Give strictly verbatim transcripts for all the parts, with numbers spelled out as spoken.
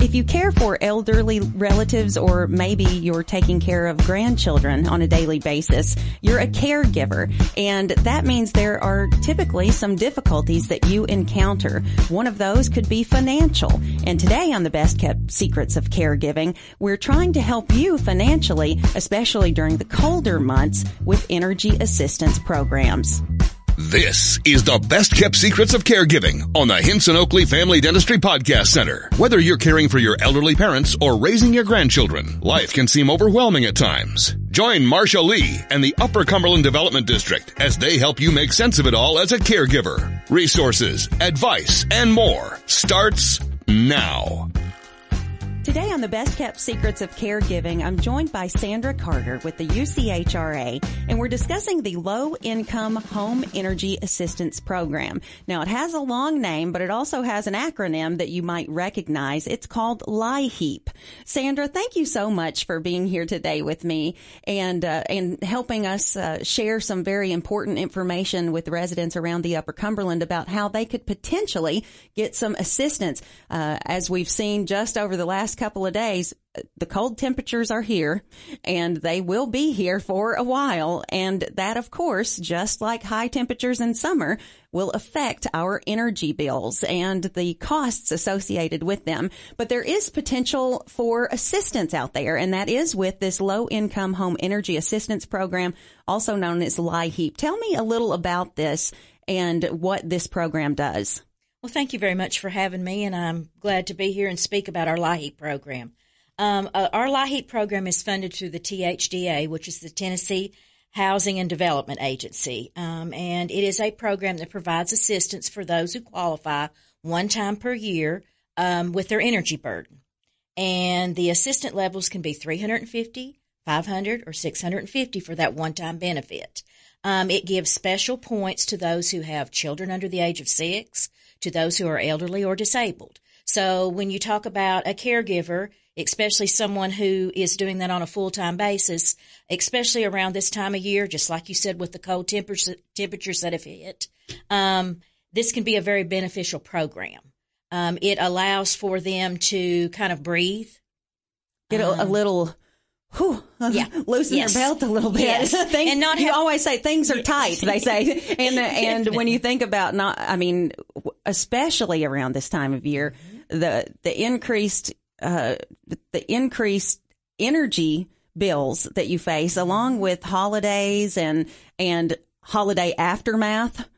If you care for elderly relatives or maybe you're taking care of grandchildren on a daily basis, you're a caregiver. And that means there are typically some difficulties that you encounter. One of those could be financial. And today on the Best Kept Secrets of Caregiving, we're trying to help you financially, especially during the colder months, with energy assistance programs. This is the Best Kept Secrets of Caregiving on the Hinson Oakley Family Dentistry Podcast Center. Whether you're caring for your elderly parents or raising your grandchildren, life can seem overwhelming at times. Join Marsha Lee and the Upper Cumberland Development District as they help you make sense of it all as a caregiver. Resources, advice, and more starts now. Today on the Best Kept Secrets of Caregiving, I'm joined by Sandra Carter with the U C H R A, and we're discussing the Low Income Home Energy Assistance Program. Now, it has a long name, but it also has an acronym that you might recognize. It's called LIHEAP. Sandra, thank you so much for being here today with me and uh, and helping us uh, share some very important information with residents around the Upper Cumberland about how they could potentially get some assistance. Uh, as we've seen just over the last couple of days, the cold temperatures are here and they will be here for a while. And that, of course, just like high temperatures in summer, will affect our energy bills and the costs associated with them. But there is potential for assistance out there, and that is with this Low Income Home Energy Assistance Program, also known as LIHEAP. Tell me a little about this and what this program does. Well, thank you very much for having me, and I'm glad to be here and speak about our LIHEAP program. Um, uh, our LIHEAP program is funded through the T H D A, which is the Tennessee Housing and Development Agency, um, and it is a program that provides assistance for those who qualify one time per year um, with their energy burden. And the assistance levels can be three hundred fifty dollars, five hundred dollars, or six hundred fifty dollars for that one-time benefit. Um, it gives special points to those who have children under the age of six, to those who are elderly or disabled. So when you talk about a caregiver, especially someone who is doing that on a full-time basis, especially around this time of year, just like you said with the cold temperatures, temperatures that have hit, um, this can be a very beneficial program. Um, it allows for them to kind of breathe. Get a, um, a little... Whew, yeah. loosen yes. their belt a little bit. Yes. things, and not you have, always say things are tight, they say. And and when you think about not, I mean, especially around this time of year, mm-hmm. the the increased uh the increased energy bills that you face, along with holidays and and holiday aftermath.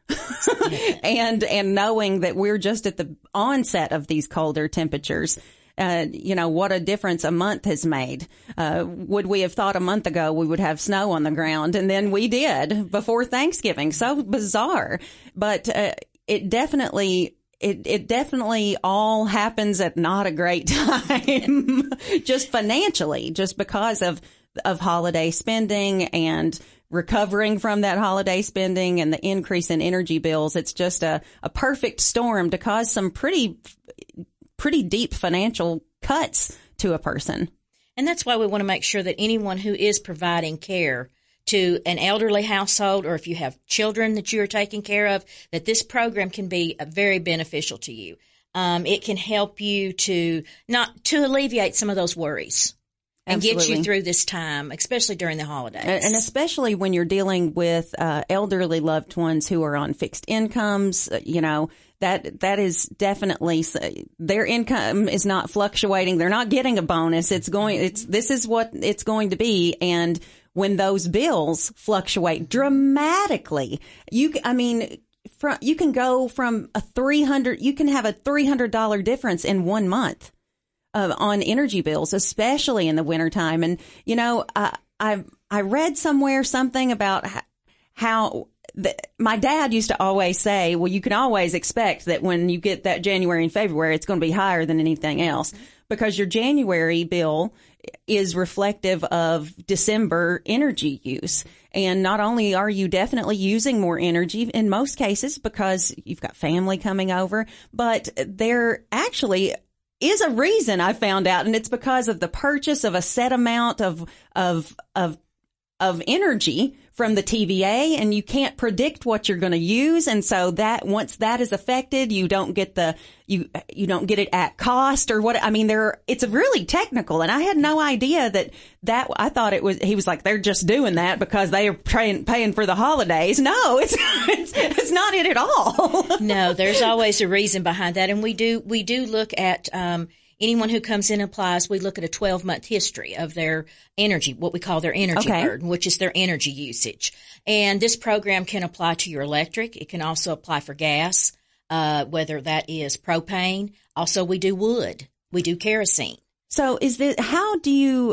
and and knowing that we're just at the onset of these colder temperatures. Uh, you know, what a difference a month has made. Uh, would we have thought a month ago we would have snow on the ground? And then we did before Thanksgiving. So bizarre. But uh, it definitely, it, it definitely all happens at not a great time, just financially, just because of, of holiday spending and recovering from that holiday spending and the increase in energy bills. It's just a, a perfect storm to cause some pretty pretty deep financial cuts to a person. And that's why we want to make sure that anyone who is providing care to an elderly household, or if you have children that you are taking care of, that this program can be very beneficial to you. Um, it can help you to not to alleviate some of those worries. And Absolutely. Get you through this time, especially during the holidays. And especially when you're dealing with uh, elderly loved ones who are on fixed incomes, you know, that that is definitely, their income is not fluctuating. They're not getting a bonus. It's going, it's, this is what it's going to be. And when those bills fluctuate dramatically, you, I mean, from, you can go from a three hundred, you can have a three hundred dollars difference in one month. Uh, on energy bills, especially in the wintertime. And, you know, uh, I I read somewhere something about how the, my dad used to always say, well, you can always expect that when you get that January and February, it's going to be higher than anything else, because your January bill is reflective of December energy use. And not only are you definitely using more energy in most cases because you've got family coming over, but they're actually is a reason I found out, and it's because of the purchase of a set amount of of of of energy from the T V A, and you can't predict what you're going to use. And so that once that is affected, you don't get the, you, you don't get it at cost or what. I mean, there, it's really technical. And I had no idea that that, I thought it was, he was like, they're just doing that because they are paying, paying for the holidays. No, it's, it's, it's not it at all. No, there's always a reason behind that. And we do, we do look at, um, anyone who comes in and applies, we look at a twelve month history of their energy, what we call their energy okay. burden, which is their energy usage. And this program can apply to your electric. It can also apply for gas, uh, whether that is propane. Also, we do wood. We do kerosene. So is this, how do you,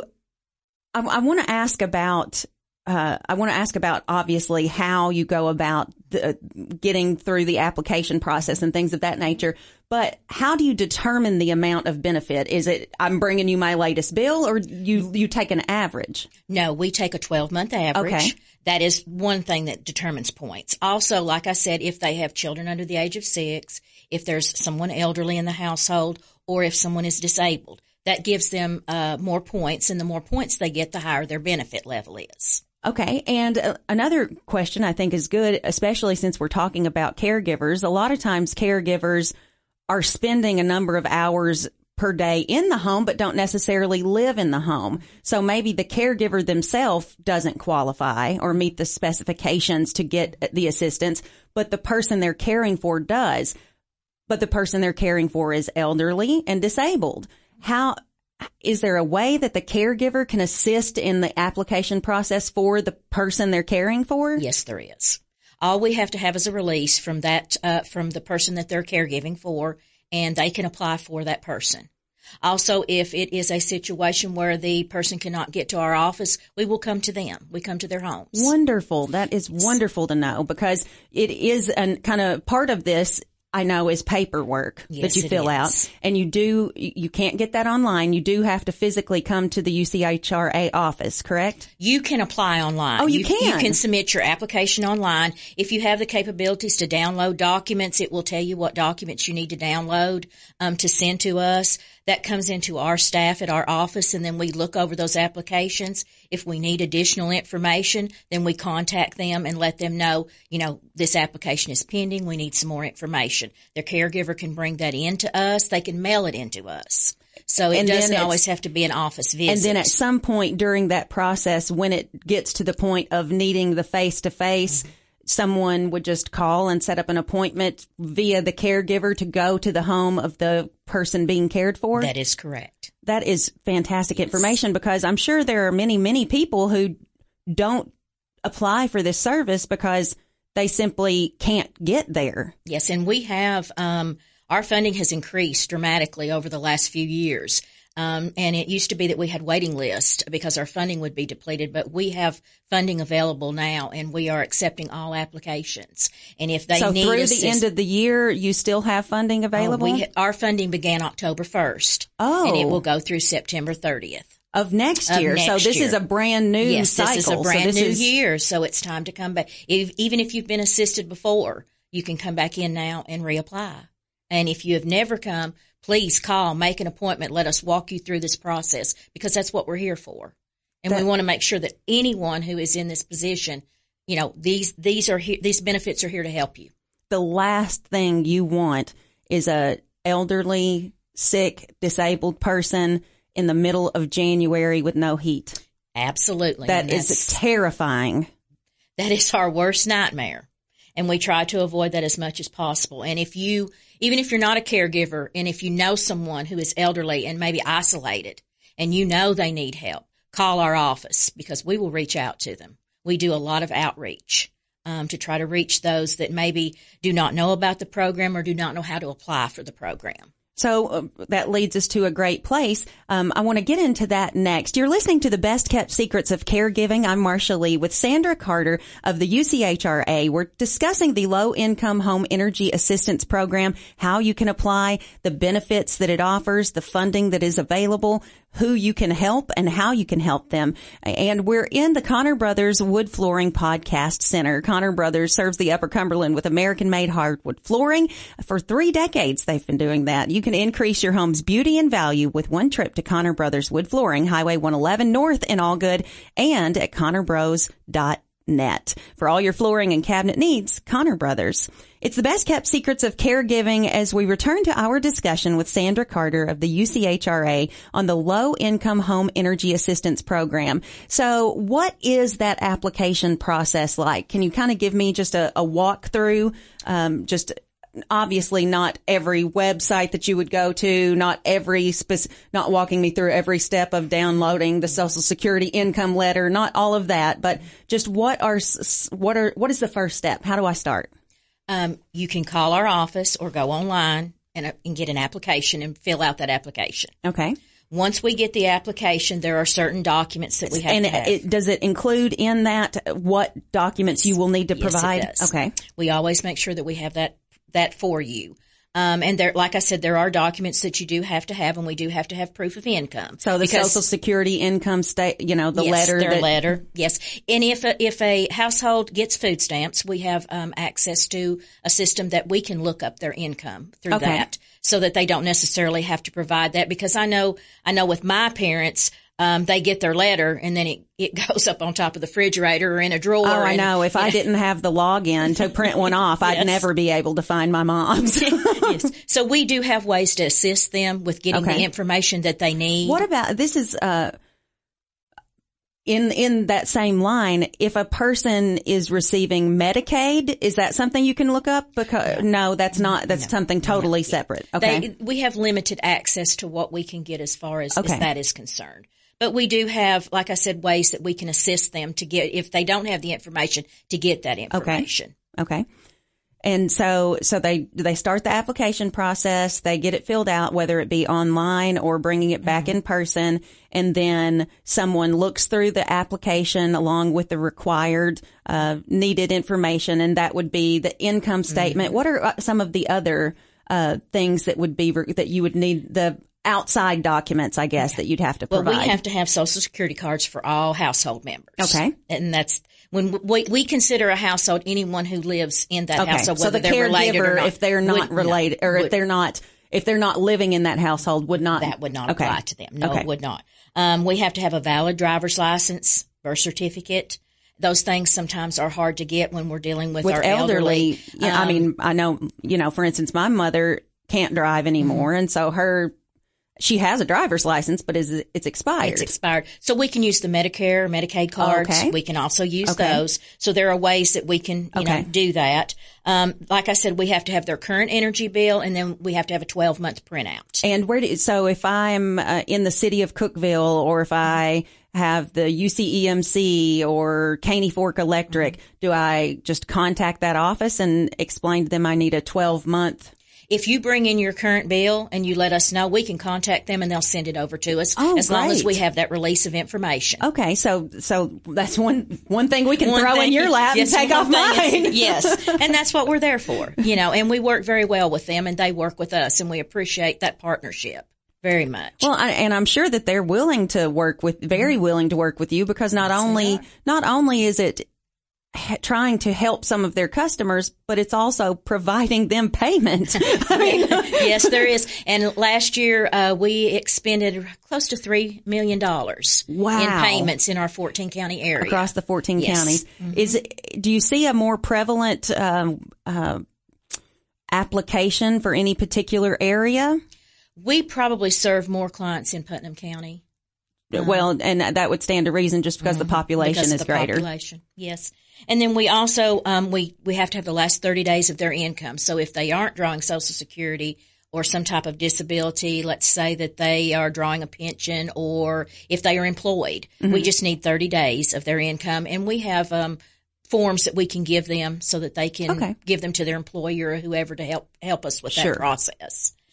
I, I want to ask about, uh, I want to ask about obviously how you go about the, getting through the application process and things of that nature. But how do you determine the amount of benefit? Is it, I'm bringing you my latest bill, or you, you take an average? No, we take a twelve month average. Okay. That is one thing that determines points. Also, like I said, if they have children under the age of six, if there's someone elderly in the household, or if someone is disabled, that gives them uh, more points, and the more points they get, the higher their benefit level is. Okay. And uh, another question I think is good, especially since we're talking about caregivers. A lot of times caregivers are spending a number of hours per day in the home, but don't necessarily live in the home. So maybe the caregiver themselves doesn't qualify or meet the specifications to get the assistance, but the person they're caring for does. But the person they're caring for is elderly and disabled. How, is there a way that the caregiver can assist in the application process for the person they're caring for? Yes, there is. All we have to have is a release from that, uh, from the person that they're caregiving for, and they can apply for that person. Also, if it is a situation where the person cannot get to our office, we will come to them. We come to their homes. Wonderful. That is wonderful to know, because it is an kind of part of this, I know, is paperwork yes, that you fill out, and you do, you can't get that online. You do have to physically come to the U C H R A office, correct? You can apply online. Oh, you, you can? You can submit your application online. If you have the capabilities to download documents, it will tell you what documents you need to download um, to send to us. That comes into our staff at our office, and then we look over those applications. If we need additional information, then we contact them and let them know, you know, this application is pending. We need some more information. Their caregiver can bring that in to us. They can mail it in to us. So it and doesn't always have to be an office visit. And then at some point during that process, when it gets to the point of needing the face-to-face, mm-hmm. someone would just call and set up an appointment via the caregiver to go to the home of the person being cared for? That is correct. That is fantastic yes. information, because I'm sure there are many, many people who don't apply for this service because they simply can't get there. Yes, and we have, um, our funding has increased dramatically over the last few years. Um, and it used to be that we had waiting lists because our funding would be depleted, but we have funding available now, and we are accepting all applications. And if they so need through assist- the end of the year, you still have funding available? Oh, we, our funding began October first. Oh. And it will go through September thirtieth. Of next year. Of next so this year. is a brand new yes, cycle. Yes, this is a brand so this new is- year, so it's time to come back. If, even if you've been assisted before, you can come back in now and reapply. And if you have never come, please call, make an appointment. Let us walk you through this process, because that's what we're here for. And that, we want to make sure that anyone who is in this position, you know, these these are he- these benefits are here to help you. The last thing you want is a elderly, sick, disabled person in the middle of January with no heat. Absolutely. That is terrifying. That is our worst nightmare. And we try to avoid that as much as possible. And if you, even if you're not a caregiver, and if you know someone who is elderly and maybe isolated, and you know they need help, call our office, because we will reach out to them. We do a lot of outreach um, to try to reach those that maybe do not know about the program or do not know how to apply for the program. So uh, that leads us to a great place. Um, I want to get into that next. You're listening to the Best Kept Secrets of Caregiving. I'm Marcia Lee with Sandra Carter of the U C H R A. We're discussing the Low Income Home Energy Assistance Program, how you can apply, the benefits that it offers, the funding that is available, who you can help and how you can help them. And we're in the Connor Brothers Wood Flooring Podcast Center. Connor Brothers serves the Upper Cumberland with American-made hardwood flooring. For three decades, they've been doing that. You can increase your home's beauty and value with one trip to Connor Brothers Wood Flooring, Highway one eleven North in Allgood, and at connor bros dot net. For all your flooring and cabinet needs, Connor Brothers. It's the best kept secrets of caregiving as we return to our discussion with Sandra Carter of the U C H R A on the Low Income Home Energy Assistance Program. So what is that application process like? Can you kind of give me just a, a walkthrough? Um, just obviously not every website that you would go to, not every spec- not walking me through every step of downloading the Social Security income letter, not all of that, but just what are what are what is the first step? How do I start? Um, you can call our office or go online and, uh, and get an application and fill out that application. Okay. Once we get the application, there are certain documents that we have and to have. It, does it include in that what documents you will need to Yes, provide? it does. Okay. We always make sure that we have that that for you. Um, and there, like I said, there are documents that you do have to have, and we do have to have proof of income. So the because, Social Security income state, you know, the yes, letter. their that, letter, yes. And if a, if a household gets food stamps, we have um, access to a system that we can look up their income through Okay. that, so that they don't necessarily have to provide that. Because I know, I know with my parents, um, they get their letter and then it, it goes up on top of the refrigerator or in a drawer. Oh, I and, know. If I yeah. didn't have the login to print one off, Yes. I'd never be able to find my mom's. Yes. So we do have ways to assist them with getting Okay. the information that they need. What about, this is, uh, in, in that same line, if a person is receiving Medicaid, is that something you can look up? Because, no, that's not, that's No. something totally No. separate. Okay. They, we have limited access to what we can get as far as, Okay. as that is concerned. But we do have, like I said, ways that we can assist them to get, if they don't have the information, to get that information. Okay. And so, so they, they start the application process, they get it filled out, whether it be online or bringing it back Mm-hmm. in person. And then someone looks through the application along with the required, uh, needed information. And that would be the income statement. Mm-hmm. What are uh, some of the other, uh, things that would be, re- that you would need, the outside documents, I guess, that you'd have to Well, provide? we have to have Social Security cards for all household members. Okay. And that's, when we, we consider a household anyone who lives in that Okay. household, So whether the they're related or caregiver, not. if they're not would- related, no, or if would- they're not, if they're not living in that household, would not. That would not Okay. apply to them. No, Okay. it would not. Um, we have to have a valid driver's license, birth certificate. Those things sometimes are hard to get when we're dealing with, With our elderly. elderly. Yeah, I Um, mean, I know, you know, for instance, my mother can't drive anymore. Mm-hmm. And so her, she has a driver's license, but is it's expired. It's expired. So we can use the Medicare, Medicaid cards. Okay. We can also use Okay. those. So there are ways that we can, you Okay. know, do that. Um, like I said, we have to have their current energy bill, and then we have to have a twelve month printout. And where do, so if I'm uh, in the city of Cookeville, or if I have the U C E M C or Caney Fork Electric, Mm-hmm. do I just contact that office and explain to them I need a twelve month? If you bring in your current bill and you let us know, we can contact them and they'll send it over to us, Oh, as long as great. we have that release of information. Okay, so so that's one one thing we can One throw in thing- your lap yes, and take one off thing is- mine. Yes, and that's what we're there for, you know. And we work very well with them, and they work with us, and we appreciate that partnership very much. Well, I, and I'm sure that they're willing to work with, very willing to work with you, because not Yes, they only are. not only is it h- trying to help some of their customers, but it's also providing them payment. I mean, Yes, there is. And last year, uh, we expended close to three million dollars Wow. in payments in our fourteen county area. across the fourteen Yes. counties. Is it, do you see a more prevalent um, uh, application for any particular area? We probably serve more clients in Putnam County. Well, and that would stand to reason just because the population because of is the greater. Population, yes. And then we also um, we we have to have the last thirty days of their income. So if they aren't drawing Social Security or some type of disability, let's say that they are drawing a pension, or if they are employed, Mm-hmm. we just need thirty days of their income, and we have um, forms that we can give them so that they can Okay. give them to their employer or whoever to help help us with Sure. that process.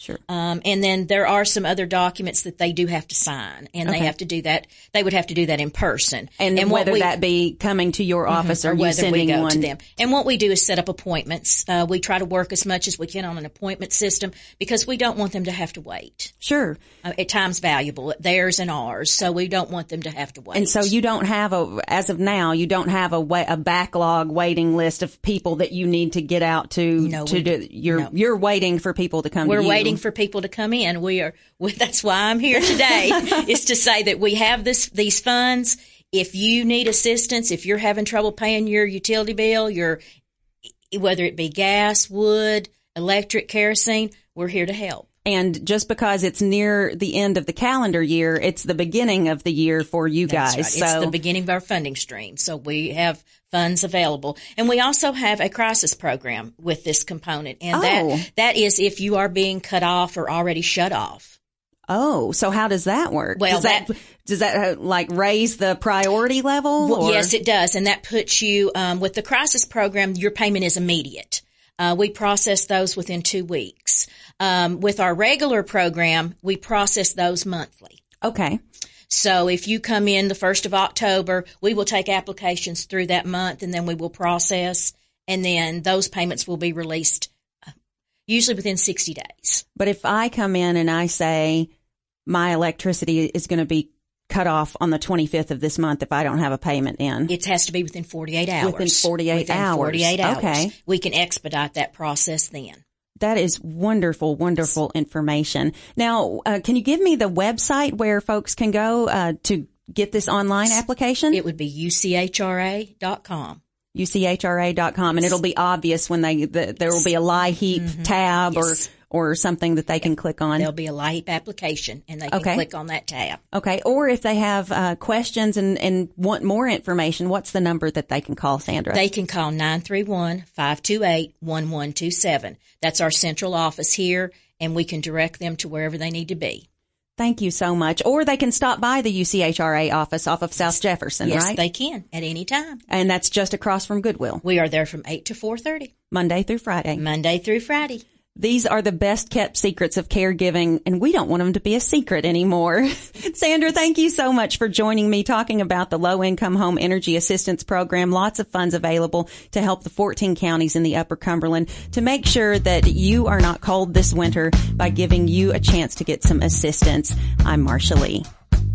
Sure. Um, and then there are some other documents that they do have to sign, and Okay. they have to do that. They would have to do that in person. And, and what whether we- that be coming to your office or or you whether sending we go one to them. And what we do is set up appointments. Uh, we try to work as much as we can on an appointment system because we don't want them to have to wait. Sure. Uh, at times valuable, theirs and ours, so we don't want them to have to wait. And so you don't have a, as of now, you don't have a wa- a backlog waiting list of people that you need to get out to. No, to we- do. You're no. you're waiting for people to come. We're to you. waiting for people to come in. We are. We, that's why I'm here today, is to say that we have this these funds. If you need assistance, if you're having trouble paying your utility bill, your whether it be gas, wood, electric, kerosene, we're here to help. And just because it's near the end of the calendar year, it's the beginning of the year for you That's guys. right. So It's the beginning of our funding stream. So we have funds available. And we also have a crisis program with this component. And Oh. that that is if you are being cut off or already shut off. oh, so how does that work? Well, does that, that- does that uh, like raise the priority level? Well, or- yes, it does. And that puts you, um, with the crisis program, your payment is immediate. Uh, we process those within two weeks. Um, with our regular program, we process those monthly. Okay. So if you come in the first of October, we will take applications through that month, and then we will process, and then those payments will be released uh, usually within sixty days. But if I come in and I say my electricity is going to be cut off on the twenty-fifth of this month if I don't have a payment in. It has to be within forty-eight hours. Within forty-eight Within hours. forty-eight hours. Okay. We can expedite that process then. That is wonderful, wonderful information. Now, uh, can you give me the website where folks can go uh, to get this online application? It would be U C H R A dot com. U C H R A dot com, and it'll be obvious when they the, there will be a LIHEAP tab Yes. or or something that they can click on. There'll be a LIHEAP application, and they can Okay. click on that tab. Okay, or if they have uh, questions and, and want more information, what's the number that they can call, Sandra? They can call nine three one, five two eight, one one two seven. That's our central office here, and we can direct them to wherever they need to be. Thank you so much. Or they can stop by the U C H R A office off of South Jefferson, Yes, right? they can at any time. And that's just across from Goodwill, We are there from eight to four thirty, Monday through Friday. Monday through Friday. These are the best kept secrets of caregiving, and we don't want them to be a secret anymore. Sandra, thank you so much for joining me talking about the Low Income Home Energy Assistance Program. Lots of funds available to help the fourteen counties in the Upper Cumberland to make sure that you are not cold this winter by giving you a chance to get some assistance. I'm Marsha Lee.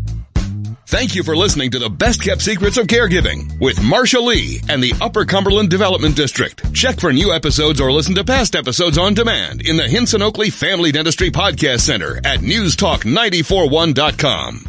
Thank you for listening to the Best Kept Secrets of Caregiving with Marsha Lee and the Upper Cumberland Development District. Check for new episodes or listen to past episodes on demand in the Hinson Oakley Family Dentistry Podcast Center at news talk nine four one dot com.